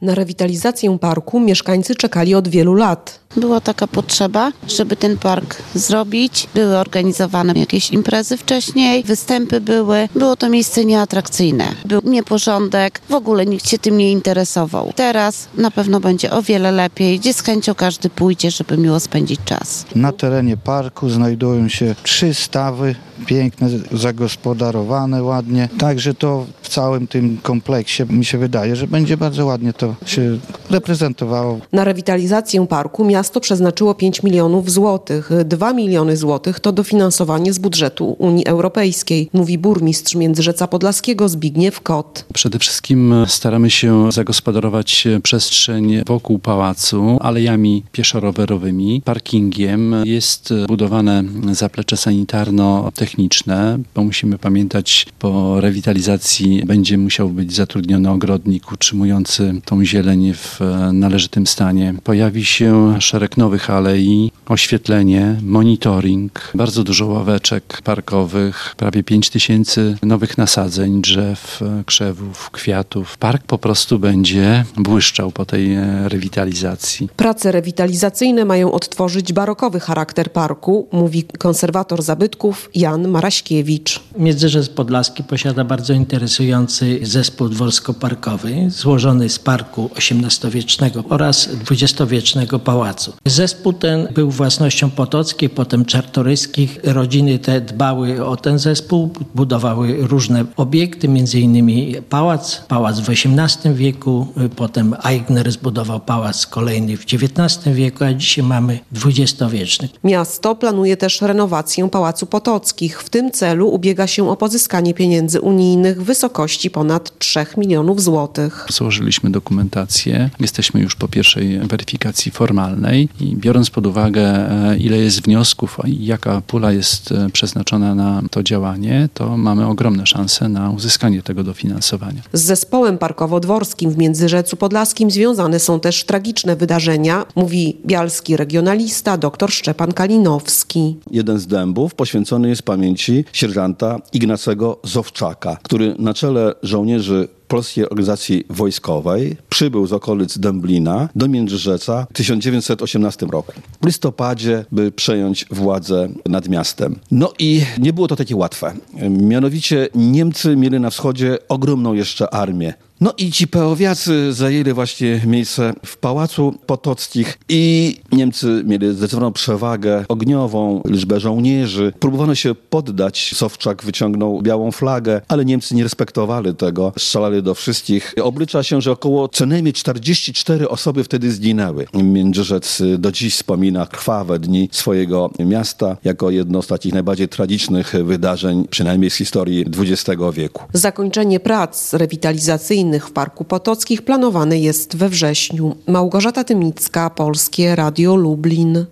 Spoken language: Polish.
Na rewitalizację parku mieszkańcy czekali od wielu lat. Była taka potrzeba, żeby ten park zrobić. Były organizowane jakieś imprezy wcześniej, występy były. Było to miejsce nieatrakcyjne. Był nieporządek, w ogóle nikt się tym nie interesował. Teraz na pewno będzie o wiele lepiej, gdzie z chęcią każdy pójdzie, żeby miło spędzić czas. Na terenie parku znajdują się 3 stawy, piękne, zagospodarowane ładnie. Także to w całym tym kompleksie mi się wydaje, że będzie bardzo ładnie to się reprezentowało. Na rewitalizację parku miasto przeznaczyło 5 milionów złotych. 2 miliony złotych to dofinansowanie z budżetu Unii Europejskiej, mówi burmistrz Międzyrzeca Podlaskiego Zbigniew Kot. Przede wszystkim staramy się zagospodarować przestrzeń wokół pałacu alejami pieszo-rowerowymi, parkingiem. Jest budowane zaplecze sanitarno-techniczne, bo musimy pamiętać, po rewitalizacji będzie musiał być zatrudniony ogrodnik utrzymujący tą zieleń w należytym stanie. Pojawi się szereg nowych alei, oświetlenie, monitoring, bardzo dużo ławeczek parkowych, prawie 5000 nowych nasadzeń, drzew, krzewów, kwiatów. Park po prostu będzie błyszczał po tej rewitalizacji. Prace rewitalizacyjne mają odtworzyć barokowy charakter parku, mówi konserwator zabytków Jan Maraśkiewicz. Międzyrzec Podlaski posiada bardzo interesujący zespół dworsko-parkowy złożony z parku XVIII-wiecznego oraz XX-wiecznego pałacu. Zespół ten był własnością Potockiej, potem Czartoryskich. Rodziny te dbały o ten zespół, budowały różne obiekty, m.in. pałac w XVIII wieku, potem Aigner zbudował pałac kolejny w XIX wieku, a dzisiaj mamy XX-wieczny. Miasto planuje też renowację Pałacu Potockich. W tym celu ubiega się o pozyskanie pieniędzy unijnych w wysokości ponad 3 milionów złotych. Złożyliśmy dokumentację. Jesteśmy już po pierwszej weryfikacji formalnej i biorąc pod uwagę, ile jest wniosków i jaka pula jest przeznaczona na to działanie, to mamy ogromne szanse na uzyskanie tego dofinansowania. Z zespołem parkowo-dworskim w Międzyrzecu Podlaskim związane są też tragiczne wydarzenia, mówi bialski regionalista dr Szczepan Kalinowski. Jeden z dębów poświęcony jest pamięci sierżanta Ignacego Zowczaka, który na czele żołnierzy Polskiej Organizacji Wojskowej przybył z okolic Dęblina do Międzyrzeca w 1918 roku. W listopadzie, by przejąć władzę nad miastem. No i nie było to takie łatwe. Mianowicie Niemcy mieli na wschodzie ogromną jeszcze armię. No i ci peowiacy zajęli właśnie miejsce w Pałacu Potockich i Niemcy mieli zdecydowaną przewagę ogniową, liczbę żołnierzy. Próbowano się poddać, Sowczak wyciągnął białą flagę, ale Niemcy nie respektowali tego, strzelali do wszystkich. Oblicza się, że około co najmniej 44 osoby wtedy zginęły. Międzyrzec do dziś wspomina krwawe dni swojego miasta jako jedno z takich najbardziej tragicznych wydarzeń, przynajmniej z historii XX wieku. Zakończenie prac rewitalizacyjnych w Parku Potockich planowane jest we wrześniu. Małgorzata Tymicka, Polskie Radio Lublin.